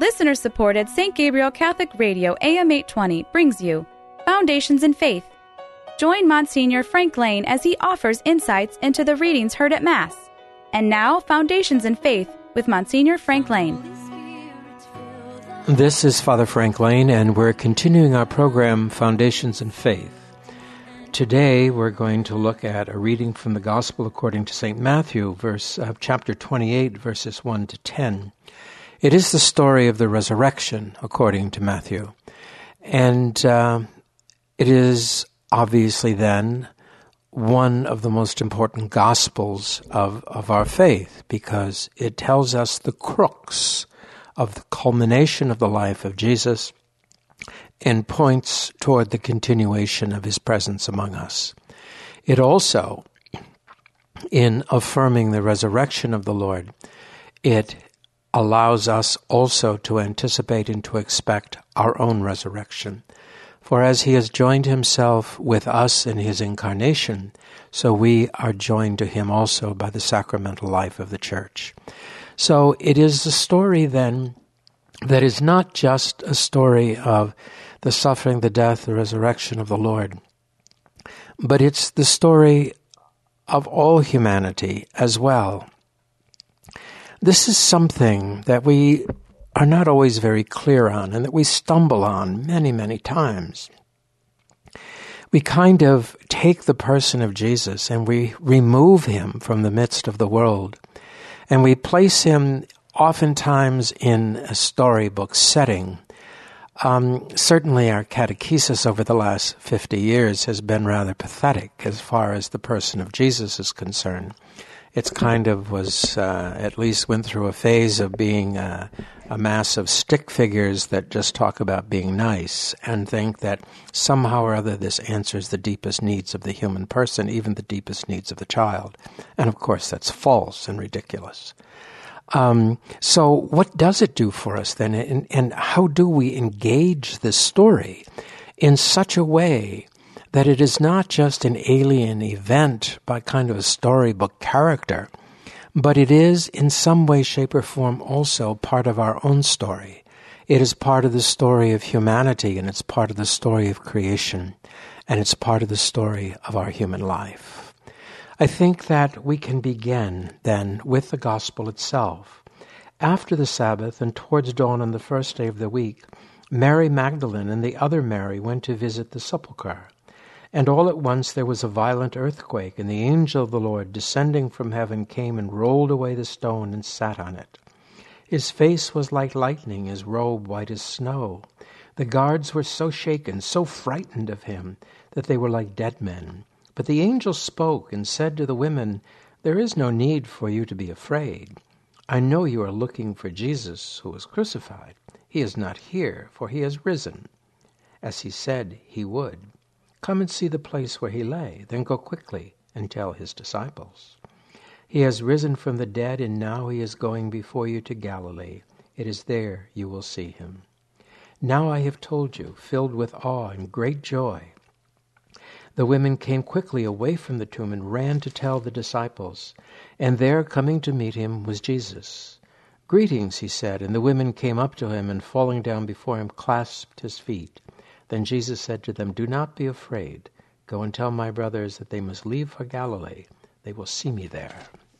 Listener-supported St. Gabriel Catholic Radio AM 820 brings you Foundations in Faith. Join Monsignor Frank Lane as he offers insights into the readings heard at Mass. And now, Foundations in Faith with Monsignor Frank Lane. This is Father Frank Lane, and we're continuing our program, Foundations in Faith. Today, we're going to look at a reading from the Gospel according to St. Matthew, chapter 28, verses 1 to 10. It is the story of the resurrection, according to Matthew. And it is obviously then one of the most important Gospels of our faith, because it tells us the crux of the culmination of the life of Jesus and points toward the continuation of his presence among us. It also, in affirming the resurrection of the Lord, it allows us also to anticipate and to expect our own resurrection. For as he has joined himself with us in his incarnation, so we are joined to him also by the sacramental life of the Church. So it is a story then that is not just a story of the suffering, the death, the resurrection of the Lord, but it's the story of all humanity as well. This is something that we are not always very clear on and that we stumble on many, many times. We kind of take the person of Jesus and we remove him from the midst of the world, and we place him oftentimes in a storybook setting. Certainly our catechesis over the last 50 years has been rather pathetic as far as the person of Jesus is concerned. It's kind of was, at least went through a phase of being a mass of stick figures that just talk about being nice and think that somehow or other this answers the deepest needs of the human person, even the deepest needs of the child. And of course that's false and ridiculous. So what does it do for us then? And how do we engage this story in such a way that it is not just an alien event by kind of a storybook character, but it is in some way, shape, or form also part of our own story. It is part of the story of humanity, and it's part of the story of creation, and it's part of the story of our human life. I think that we can begin then with the Gospel itself. After the Sabbath and towards dawn on the first day of the week, Mary Magdalene and the other Mary went to visit the sepulchre. And all at once there was a violent earthquake, and the angel of the Lord, descending from heaven, came and rolled away the stone and sat on it. His face was like lightning, his robe white as snow. The guards were so shaken, so frightened of him, that they were like dead men. But the angel spoke and said to the women, "There is no need for you to be afraid. I know you are looking for Jesus, who was crucified. He is not here, for he has risen, as he said he would. Come and see the place where he lay, then go quickly and tell his disciples. He has risen from the dead, and now he is going before you to Galilee. It is there you will see him. Now I have told you," filled with awe and great joy. The women came quickly away from the tomb and ran to tell the disciples. And there, coming to meet him, was Jesus. "Greetings," he said, and the women came up to him and, falling down before him, clasped his feet. Then Jesus said to them, "Do not be afraid. Go and tell my brothers that they must leave for Galilee. They will see me there."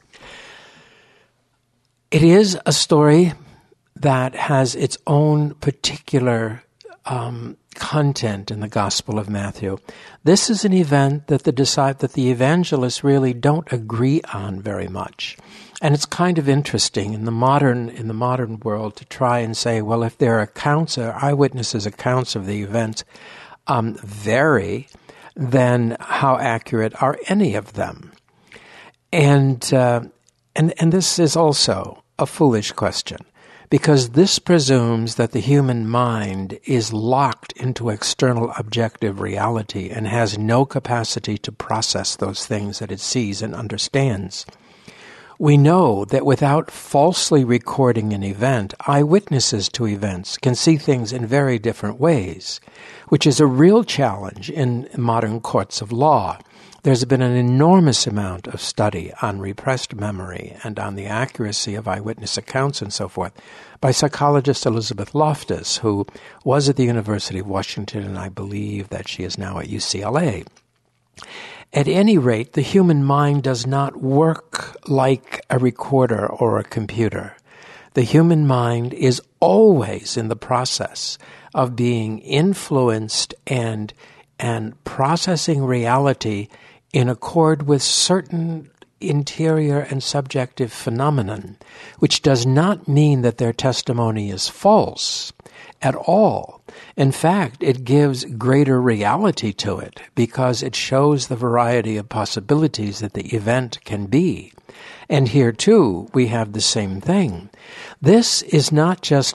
It is a story that has its own particular content in the Gospel of Matthew. This is an event that the evangelists really don't agree on very much. And it's kind of interesting in the modern world to try and say, well, if their accounts, or eyewitnesses' accounts of the event vary, then how accurate are any of them? And this is also a foolish question, because this presumes that the human mind is locked into external objective reality and has no capacity to process those things that it sees and understands. We know that without falsely recording an event, eyewitnesses to events can see things in very different ways, which is a real challenge in modern courts of law. There's been an enormous amount of study on repressed memory and on the accuracy of eyewitness accounts and so forth by psychologist Elizabeth Loftus, who was at the University of Washington, and I believe that she is now at UCLA. At any rate, the human mind does not work like a recorder or a computer. The human mind is always in the process of being influenced and processing reality in accord with certain interior and subjective phenomenon, which does not mean that their testimony is false at all. In fact, it gives greater reality to it because it shows the variety of possibilities that the event can be. And here, too, we have the same thing. This is not just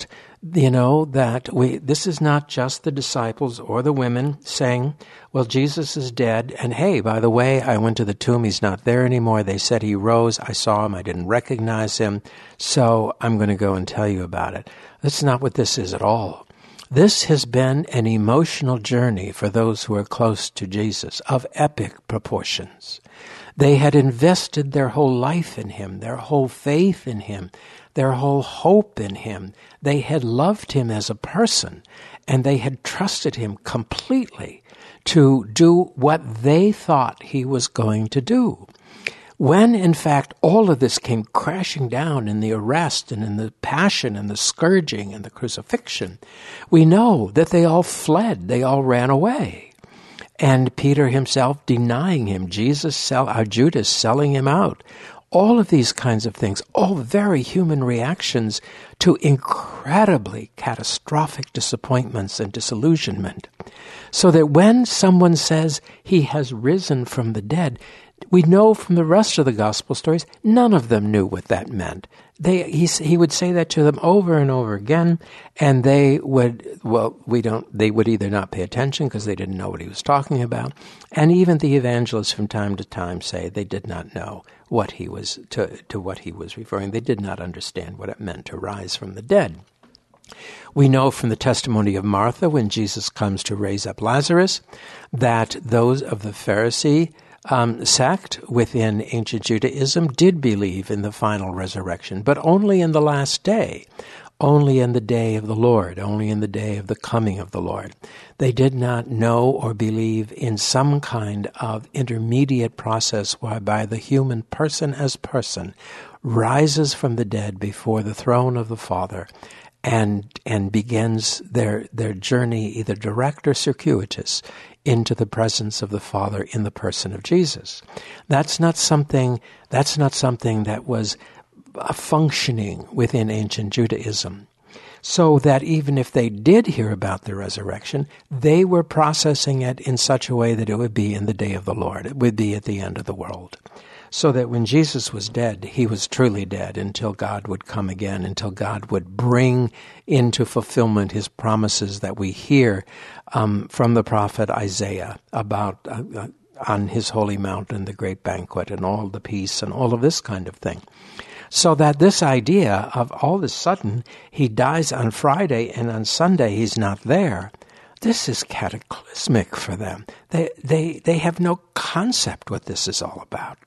this is not just the disciples or the women saying, well, Jesus is dead, and hey, by the way, I went to the tomb, he's not there anymore. They said he rose, I saw him, I didn't recognize him, so I'm going to go and tell you about it. That's not what this is at all. This has been an emotional journey for those who are close to Jesus of epic proportions. They had invested their whole life in him, their whole faith in him, their whole hope in him. They had loved him as a person, and they had trusted him completely to do what they thought he was going to do. When, in fact, all of this came crashing down in the arrest and in the passion and the scourging and the crucifixion, we know that they all fled, they all ran away. And Peter himself denying him, Judas selling him out. All of these kinds of things, all very human reactions to incredibly catastrophic disappointments and disillusionment. So that when someone says he has risen from the dead, we know from the rest of the gospel stories, none of them knew what that meant. He would say that to them over and over again, and they would either not pay attention because they didn't know what he was talking about, and even the evangelists from time to time say they did not know what he was to what he was referring. They did not understand what it meant to rise from the dead. We know from the testimony of Martha when Jesus comes to raise up Lazarus that those of the Pharisee sect within ancient Judaism did believe in the final resurrection, but only in the last day, only in the day of the Lord, only in the day of the coming of the Lord. They did not know or believe in some kind of intermediate process whereby the human person as person rises from the dead before the throne of the Father and begins their journey, either direct or circuitous, into the presence of the Father in the person of Jesus. That's not something that was functioning within ancient Judaism. So that even if they did hear about the resurrection, they were processing it in such a way that it would be in the day of the Lord. It would be at the end of the world. So that when Jesus was dead, he was truly dead until God would come again, until God would bring into fulfillment his promises that we hear from the prophet Isaiah about on his holy mountain, the great banquet, and all the peace, and all of this kind of thing. So that this idea of all of a sudden he dies on Friday and on Sunday he's not there, this is cataclysmic for them. They have no concept what this is all about.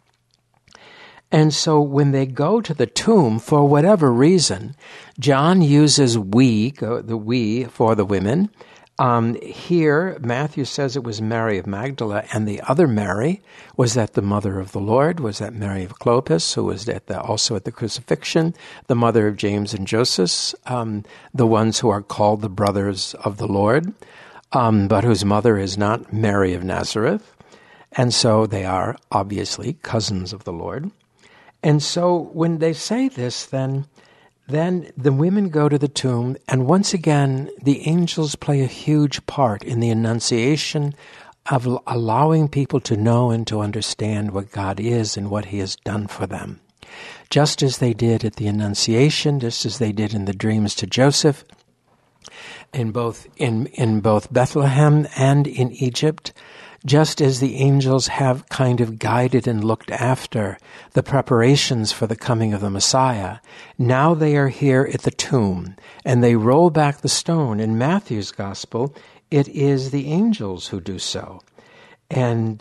And so when they go to the tomb, for whatever reason, John uses the we for the women. Here, Matthew says it was Mary of Magdala, and the other Mary, was that the mother of the Lord? Was that Mary of Clopas, who was also at the crucifixion? The mother of James and Joseph, the ones who are called the brothers of the Lord, but whose mother is not Mary of Nazareth. And so they are obviously cousins of the Lord. And so when they say this, then the women go to the tomb, and once again, the angels play a huge part in the annunciation of allowing people to know and to understand what God is and what he has done for them. Just as they did at the Annunciation, just as they did in the dreams to Joseph, in both Bethlehem and in Egypt, just as the angels have kind of guided and looked after the preparations for the coming of the Messiah. Now they are here at the tomb, and they roll back the stone. In Matthew's Gospel, it is the angels who do so. And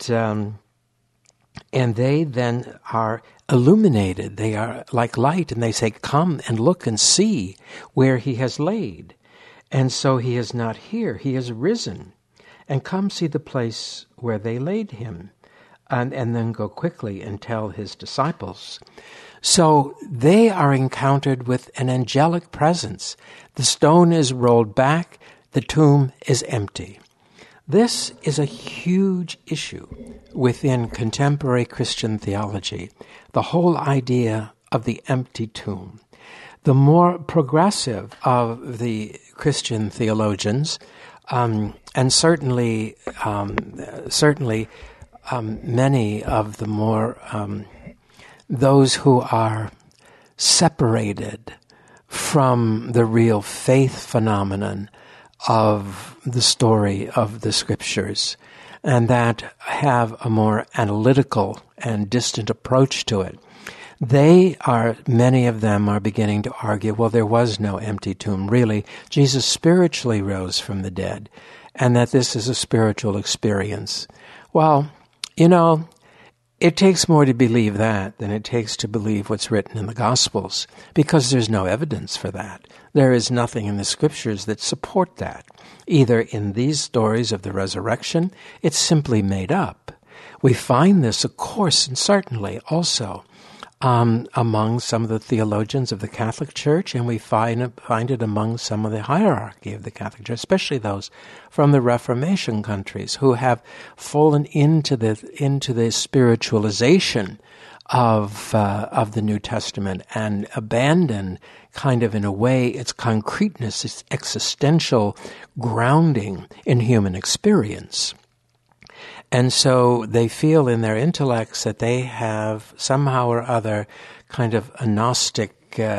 they then are illuminated. They are like light, and they say, "Come and look and see where he has laid." And so he is not here, he is risen. And come see the place where they laid him. And then go quickly and tell his disciples. So they are encountered with an angelic presence. The stone is rolled back, the tomb is empty. This is a huge issue within contemporary Christian theology, the whole idea of the empty tomb. The more progressive of the Christian theologians, and certainly many of the more those who are separated from the real faith phenomenon of the story of the Scriptures, and that have a more analytical and distant approach to it. Many of them are beginning to argue, well, there was no empty tomb, really. Jesus spiritually rose from the dead, and that this is a spiritual experience. Well, it takes more to believe that than it takes to believe what's written in the Gospels, because there's no evidence for that. There is nothing in the Scriptures that support that. Either in these stories of the resurrection, it's simply made up. We find this, of course, and certainly also among some of the theologians of the Catholic Church, and we find it among some of the hierarchy of the Catholic Church, especially those from the Reformation countries who have fallen into the spiritualization of the New Testament and abandoned, kind of in a way, its concreteness, its existential grounding in human experience. And so they feel in their intellects that they have somehow or other kind of a Gnostic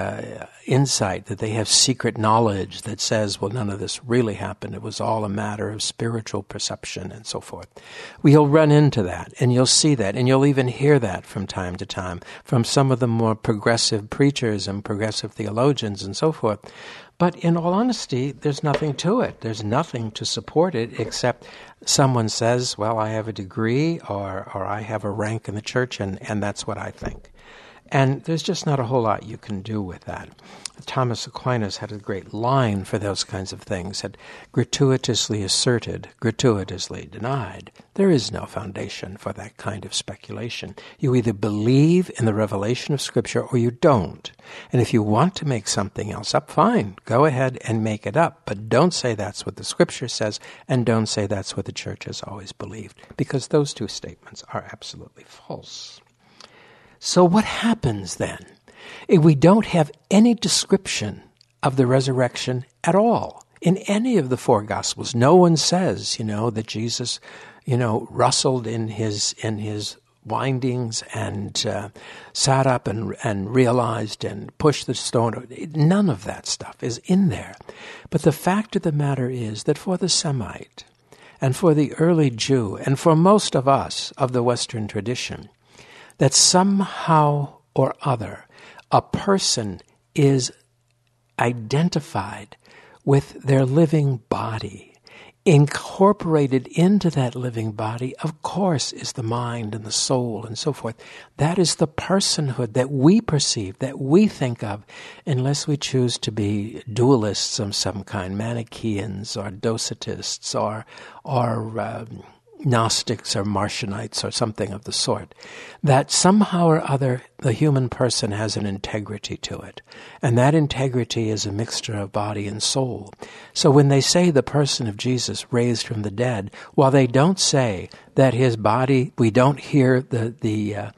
insight, that they have secret knowledge that says, well, none of this really happened. It was all a matter of spiritual perception and so forth. You'll run into that, and you'll see that, and you'll even hear that from time to time from some of the more progressive preachers and progressive theologians and so forth. But in all honesty, there's nothing to it. There's nothing to support it except someone says, well, I have a degree or I have a rank in the church, and that's what I think. And there's just not a whole lot you can do with that. Thomas Aquinas had a great line for those kinds of things, that gratuitously asserted, gratuitously denied. There is no foundation for that kind of speculation. You either believe in the revelation of Scripture or you don't. And if you want to make something else up, fine, go ahead and make it up. But don't say that's what the Scripture says, and don't say that's what the Church has always believed, because those two statements are absolutely false. So what happens then? If we don't have any description of the resurrection at all in any of the four Gospels, no one says, that Jesus, rustled in his windings and sat up and realized and pushed the stone. None of that stuff is in there. But the fact of the matter is that for the Semite and for the early Jew and for most of us of the Western tradition, that somehow or other a person is identified with their living body. Incorporated into that living body, of course, is the mind and the soul and so forth. That is the personhood that we perceive, that we think of, unless we choose to be dualists of some kind, Manichaeans or Docetists or Gnostics or Marcionites or something of the sort, that somehow or other the human person has an integrity to it. And that integrity is a mixture of body and soul. So when they say the person of Jesus raised from the dead, while they don't say that his body, we don't hear the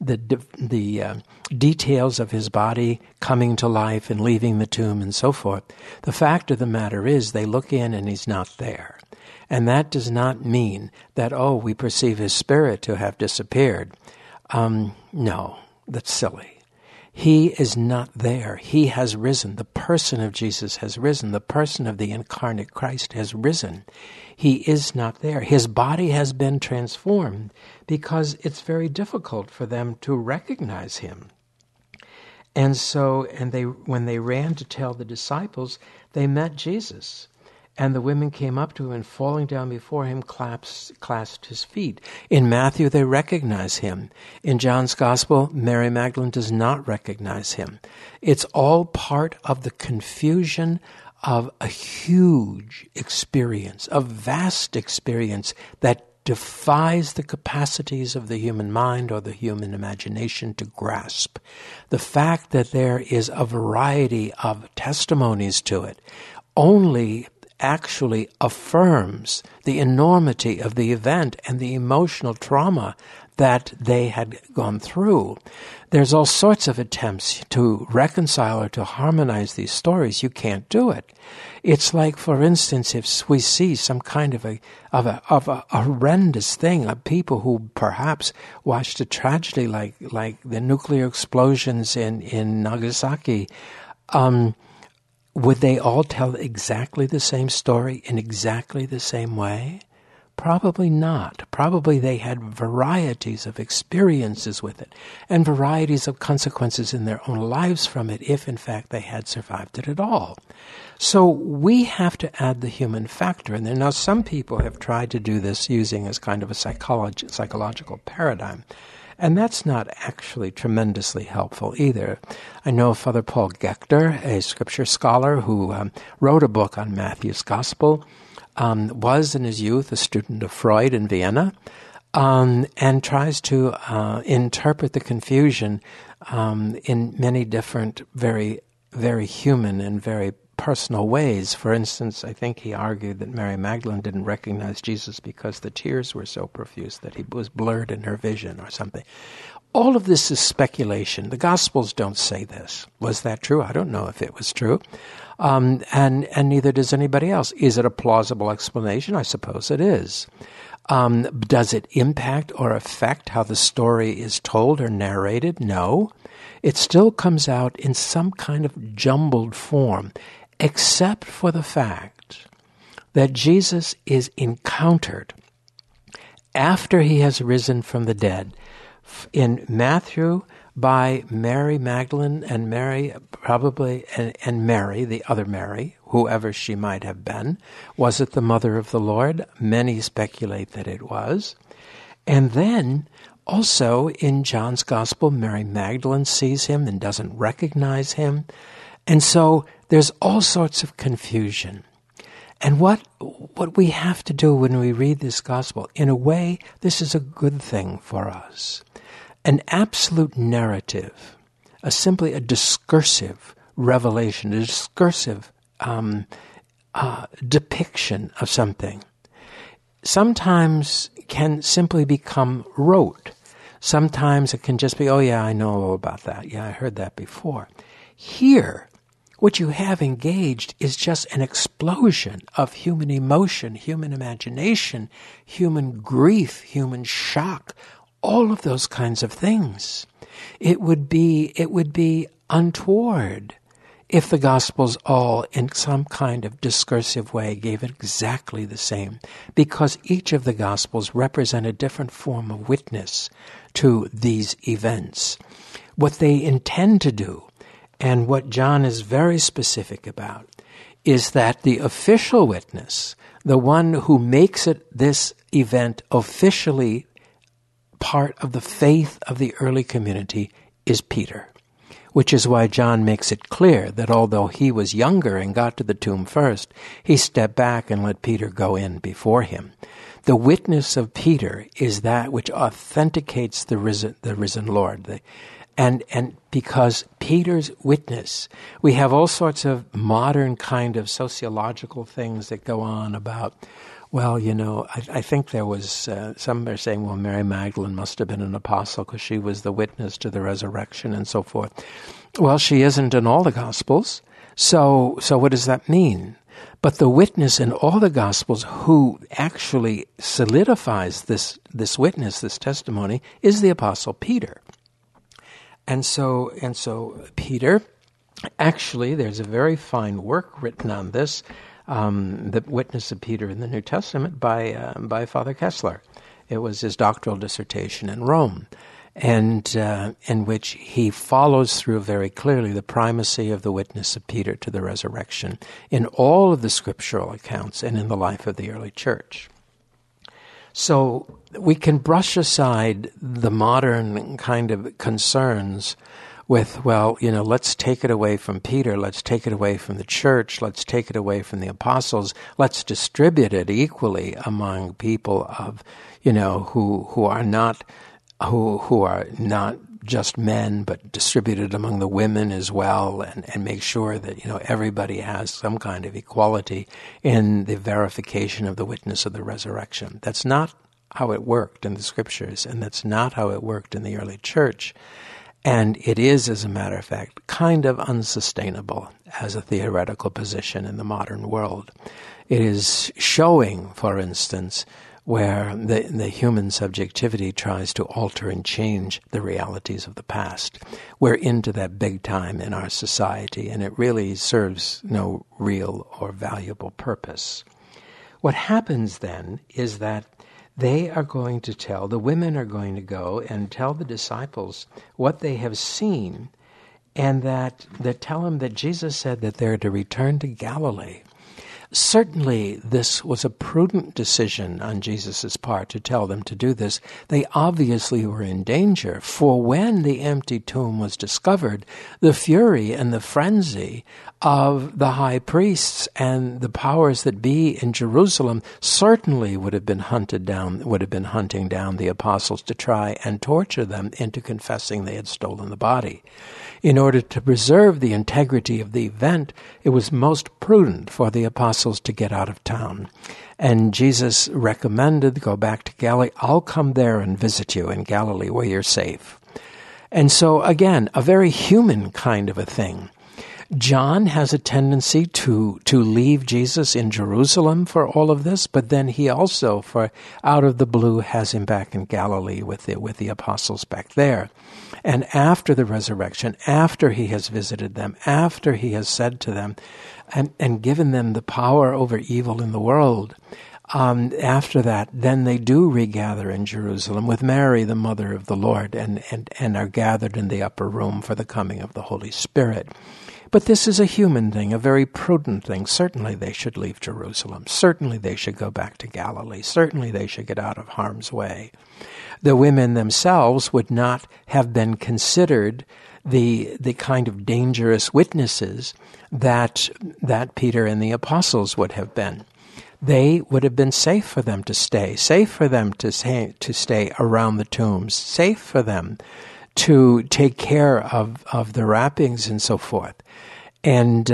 details of his body coming to life and leaving the tomb and so forth, the fact of the matter is they look in and he's not there. And that does not mean that, we perceive his spirit to have disappeared. No, that's silly. He is not there. He has risen. The person of Jesus has risen. The person of the incarnate Christ has risen. He is not there. His body has been transformed because it's very difficult for them to recognize him. And so, when they ran to tell the disciples, they met Jesus. And the women came up to him and falling down before him clasped his feet. In Matthew, they recognize him. In John's Gospel, Mary Magdalene does not recognize him. It's all part of the confusion of a huge experience, a vast experience that defies the capacities of the human mind or the human imagination to grasp. The fact that there is a variety of testimonies to it only actually affirms the enormity of the event and the emotional trauma that they had gone through. There's all sorts of attempts to reconcile or to harmonize these stories. You can't do it. It's like, for instance, if we see some kind of a horrendous thing, of people who perhaps watched a tragedy like the nuclear explosions in Nagasaki, would they all tell exactly the same story in exactly the same way? Probably not. Probably they had varieties of experiences with it and varieties of consequences in their own lives from it, if in fact they had survived it at all. So we have to add the human factor in there. Now, some people have tried to do this using as kind of a psychological paradigm. And that's not actually tremendously helpful either. I know Father Paul Gechter, a scripture scholar who wrote a book on Matthew's Gospel, was in his youth a student of Freud in Vienna, and tries to interpret the confusion in many different, very, very human and very personal ways. For instance, I think he argued that Mary Magdalene didn't recognize Jesus because the tears were so profuse that he was blurred in her vision or something. All of this is speculation. The Gospels don't say this. Was that true? I don't know if it was true. And neither does anybody else. Is it a plausible explanation? I suppose it is. Does it impact or affect how the story is told or narrated? No. It still comes out in some kind of jumbled form, except for the fact that Jesus is encountered after he has risen from the dead. In Matthew, by Mary Magdalene and Mary, probably, and Mary, the other Mary, whoever she might have been. Was it the mother of the Lord? Many speculate that it was. And then, also in John's Gospel, Mary Magdalene sees him and doesn't recognize him. And so there's all sorts of confusion. And what we have to do when we read this Gospel, in a way, this is a good thing for us. An absolute narrative, simply a discursive revelation, a discursive depiction of something, sometimes can simply become rote. Sometimes it can just be, oh yeah, I know all about that. Yeah, I heard that before. Here, what you have engaged is just an explosion of human emotion, human imagination, human grief, human shock, all of those kinds of things. It would be untoward if the Gospels all, in some kind of discursive way, gave it exactly the same, because each of the Gospels represent a different form of witness to these events. What they intend to do, and what John is very specific about, is that the official witness, the one who makes it this event officially part of the faith of the early community, is Peter. Which is why John makes it clear that although he was younger and got to the tomb first, he stepped back and let Peter go in before him. The witness of Peter is that which authenticates the risen Lord. And because Peter's witness, we have all sorts of modern kind of sociological things that go on about, well, you know, I think there was, some are saying, well, Mary Magdalene must have been an apostle because she was the witness to the resurrection and so forth. Well, she isn't in all the Gospels. So what does that mean? But the witness in all the Gospels who actually solidifies this witness, this testimony, is the Apostle Peter. And so Peter, actually, there's a very fine work written on this, the witness of Peter in the New Testament by Father Kessler. It was his doctoral dissertation in Rome, and in which he follows through very clearly the primacy of the witness of Peter to the resurrection in all of the scriptural accounts and in the life of the early church. So we can brush aside the modern kind of concerns with, well, let's take it away from Peter, let's take it away from the church, let's take it away from the apostles, let's distribute it equally among people of, who are not just men, but distributed among the women as well, and make sure that, everybody has some kind of equality in the verification of the witness of the resurrection. That's not how it worked in the scriptures, and that's not how it worked in the early church. And it is, as a matter of fact, kind of unsustainable as a theoretical position in the modern world. It is showing, for instance, where the human subjectivity tries to alter and change the realities of the past. We're into that big time in our society, and it really serves no real or valuable purpose. What happens then is that the women are going to go and tell the disciples what they have seen, and that they tell them that Jesus said that they're to return to Galilee. Certainly, this was a prudent decision on Jesus' part to tell them to do this. They obviously were in danger, for when the empty tomb was discovered, the fury and the frenzy of the high priests and the powers that be in Jerusalem certainly would have been hunting down the apostles to try and torture them into confessing they had stolen the body. In order to preserve the integrity of the event, it was most prudent for the apostles to get out of town. And Jesus recommended, go back to Galilee. I'll come there and visit you in Galilee where you're safe. And so, again, a very human kind of a thing. John has a tendency to leave Jesus in Jerusalem for all of this, but then he also, for out of the blue, has him back in Galilee with the apostles back there. And after the resurrection, after he has visited them, after he has said to them and given them the power over evil in the world, after that, then they do regather in Jerusalem with Mary, the mother of the Lord, and are gathered in the upper room for the coming of the Holy Spirit. But this is a human thing, a very prudent thing. Certainly they should leave Jerusalem. Certainly they should go back to Galilee. Certainly they should get out of harm's way. The women themselves would not have been considered the kind of dangerous witnesses that Peter and the apostles would have been. They would have been safe for them to stay, safe for them to stay around the tombs, safe for them to take care of the wrappings and so forth. And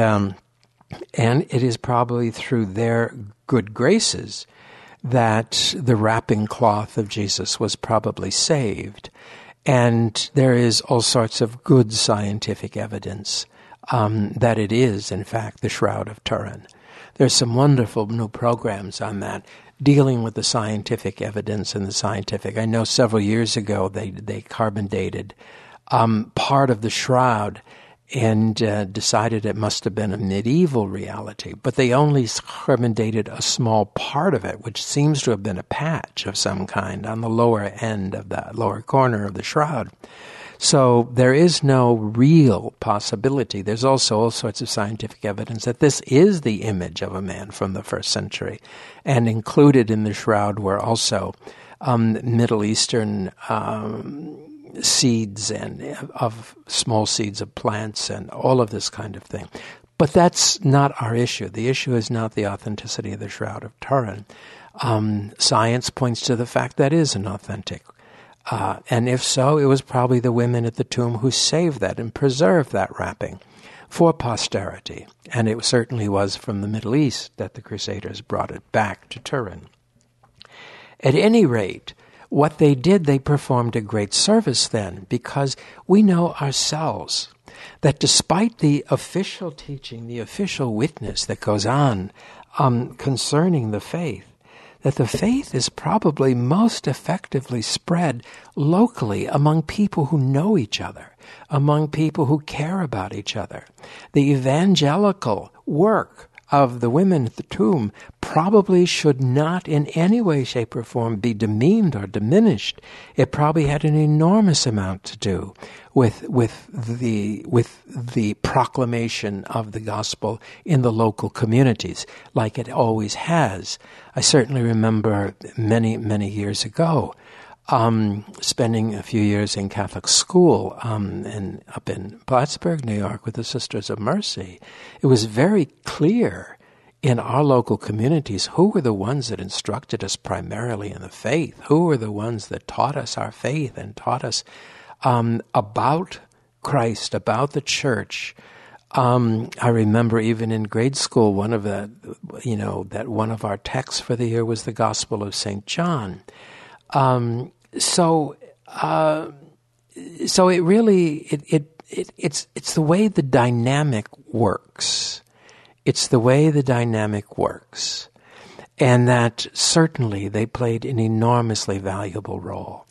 it is probably through their good graces that the wrapping cloth of Jesus was probably saved. And there is all sorts of good scientific evidence that it is, in fact, the Shroud of Turin. There's some wonderful new programs on that, dealing with the scientific evidence and the scientific. I know several years ago they carbon dated part of the shroud and decided it must have been a medieval reality, but they only carbon dated a small part of it, which seems to have been a patch of some kind on the lower end of the lower corner of the shroud. So there is no real possibility. There's also all sorts of scientific evidence that this is the image of a man from the first century. And included in the shroud were also Middle Eastern seeds and of small seeds of plants and all of this kind of thing. But that's not our issue. The issue is not the authenticity of the Shroud of Turin. Science points to the fact that is an authentic. And if so, it was probably the women at the tomb who saved that and preserved that wrapping for posterity. And it certainly was from the Middle East that the Crusaders brought it back to Turin. At any rate, what they did, they performed a great service then, because we know ourselves that despite the official teaching, the official witness that goes on concerning the faith, that the faith is probably most effectively spread locally among people who know each other, among people who care about each other. The evangelical work of the women at the tomb probably should not in any way, shape, or form be demeaned or diminished. It probably had an enormous amount to do with the proclamation of the gospel in the local communities, like it always has. I certainly remember many, many years ago spending a few years in Catholic school up in Plattsburgh, New York, with the Sisters of Mercy. It was very clear in our local communities who were the ones that instructed us primarily in the faith, who were the ones that taught us our faith and taught us about Christ, about the church. I remember even in grade school, one of our texts for the year was the Gospel of St. John. So it really, it's the way the dynamic works. It's the way the dynamic works. And that certainly they played an enormously valuable role.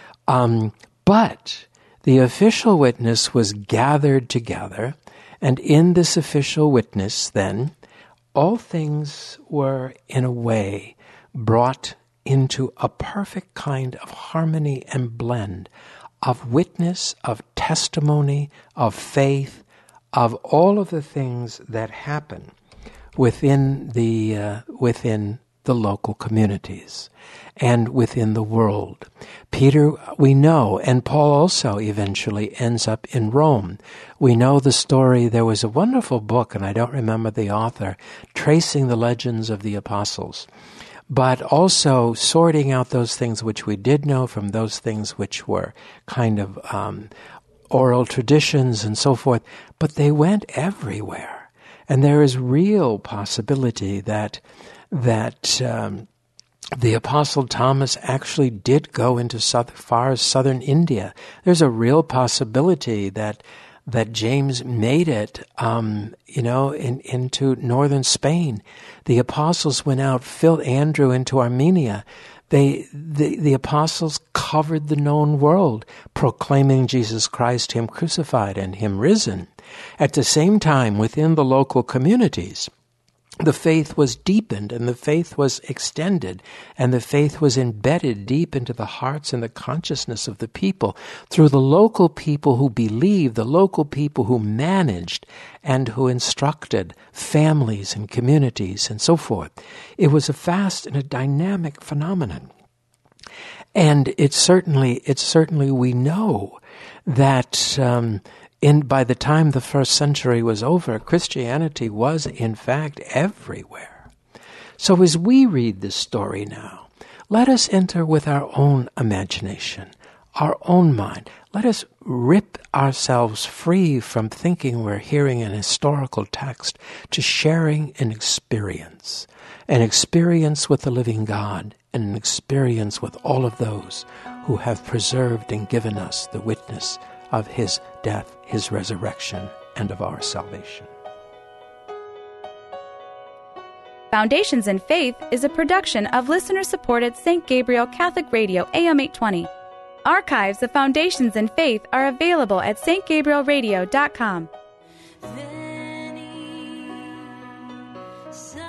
But the official witness was gathered together, and in this official witness then, all things were in a way brought into a perfect kind of harmony and blend of witness, of testimony, of faith, of all of the things that happen within the local communities and within the world. Peter, we know, and Paul also eventually ends up in Rome. We know the story. There was a wonderful book, and I don't remember the author, tracing the legends of the apostles, but also sorting out those things which we did know from those things which were kind of oral traditions and so forth. But they went everywhere. And there is real possibility that the Apostle Thomas actually did go into far as southern India. There's a real possibility that James made it, into northern Spain. The apostles went out, filled Andrew into Armenia. The apostles covered the known world, proclaiming Jesus Christ, Him crucified and Him risen. At the same time, within the local communities, the faith was deepened and the faith was extended and the faith was embedded deep into the hearts and the consciousness of the people through the local people who believed, the local people who managed and who instructed families and communities and so forth. It was a fast and a dynamic phenomenon. And it's certainly we know that by the time the first century was over, Christianity was, in fact, everywhere. So as we read this story now, let us enter with our own imagination, our own mind. Let us rip ourselves free from thinking we're hearing an historical text to sharing an experience with the living God, and an experience with all of those who have preserved and given us the witness of His death, His resurrection, and of our salvation. Foundations in Faith is a production of listener-supported St. Gabriel Catholic Radio AM 820. Archives of Foundations in Faith are available at stgabrielradio.com.